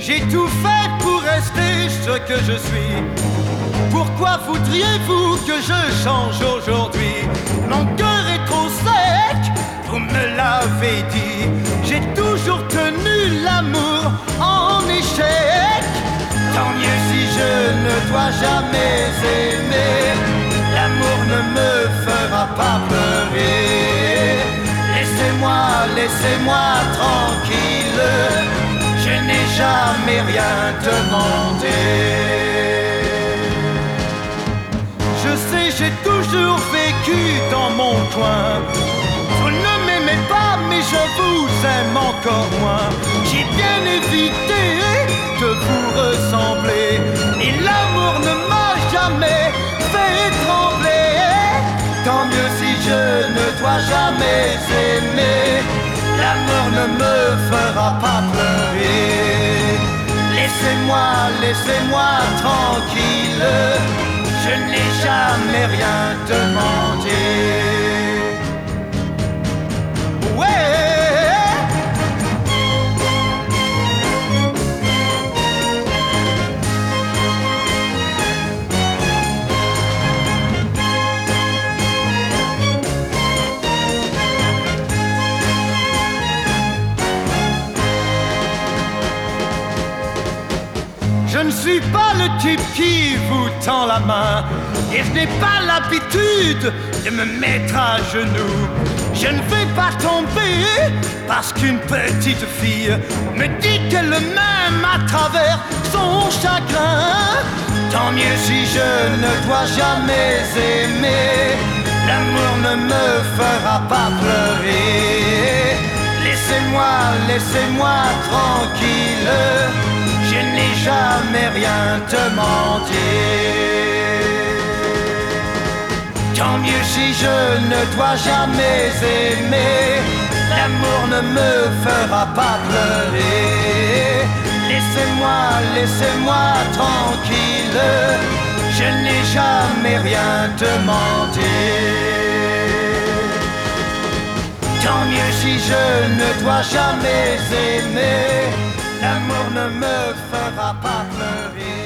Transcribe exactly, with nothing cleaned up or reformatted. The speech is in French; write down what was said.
J'ai tout fait pour rester ce que je suis. Pourquoi voudriez-vous que je change aujourd'hui? Mon cœur est trop sec, vous me l'avez dit. J'ai toujours tenu l'amour en échec. Tant mieux si je ne dois jamais aimer. L'amour ne me fera pas pleurer. Laissez-moi, laissez-moi tranquille. Je n'ai jamais rien demandé. Je sais, j'ai toujours vécu dans mon coin. Vous ne m'aimez pas, mais je vous aime encore moins. J'ai bien évité de vous ressembler, et l'amour ne m'a jamais fait trembler. Tant mieux si je ne dois jamais aimer. L'amour ne me fera pas pleurer. Laissez-moi, laissez-moi tranquille. Je n'ai jamais rien demandé. Ouais. Je ne suis pas le type qui vous tend la main, et je n'ai pas l'habitude de me mettre à genoux. Je ne vais pas tomber parce qu'une petite fille me dit qu'elle m'aime à travers son chagrin. Tant mieux si je ne dois jamais aimer. L'amour ne me fera pas pleurer. Laissez-moi, laissez-moi tranquille. Je n'ai jamais rien demandé. Tant mieux si je ne dois jamais aimer. L'amour ne me fera pas pleurer. Laissez-moi, laissez-moi tranquille. Je n'ai jamais rien demandé. Tant mieux si je ne dois jamais aimer. L'amour ne me fera pas pleurer.